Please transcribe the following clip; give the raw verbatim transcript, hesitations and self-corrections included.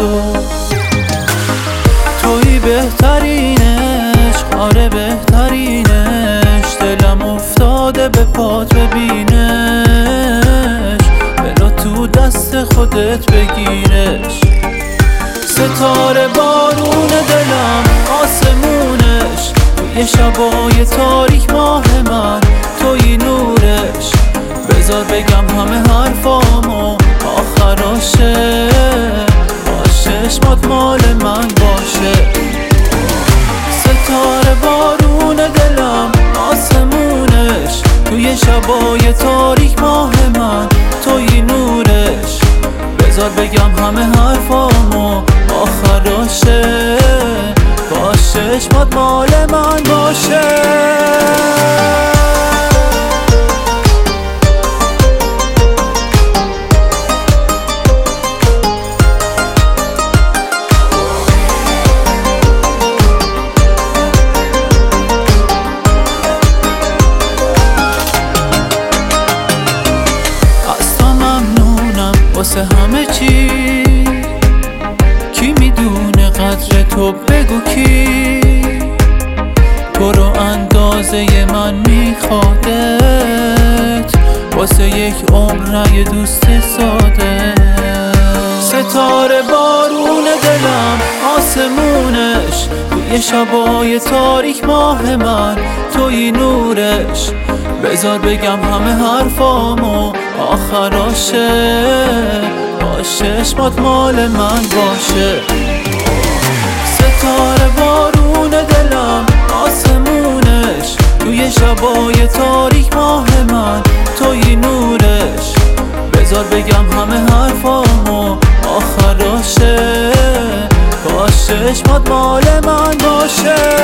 تو توی بهترینش، آره بهترینش. دلم افتاده به پات ببینش، بلا تو دست خودت بگیرش. ستاره بارون دلم، آسمونش. توی شبای تاریک ماه من، توی نورش. بذار بگم همه حرفامو آخراشه، باشه چشمات مال من باشه. ستاره بارون دلم، آسمونش. توی شبای تاریک ماه من، توی نورش. بذار بگم همه حرفامو آخراشه، باشه چشمات مال من باشه. واسه همه چی کی میدونه قدر تو؟ بگو کی تو رو اندازه من میخوادت، واسه یک عمر یه دوست ساده. ستاره بارون دلم، آسمونش. توی شبای تاریک ماه من، توی نورش. بذار بگم همه حرفامو آخراشه، باشه چشمات مال من باشه. ستاره بارون دلم، آسمونش. توی شبای تاریک ماه من، توی نورش. بذار بگم همه حرفامو آخراشه، باشه چشمات مال من باشه.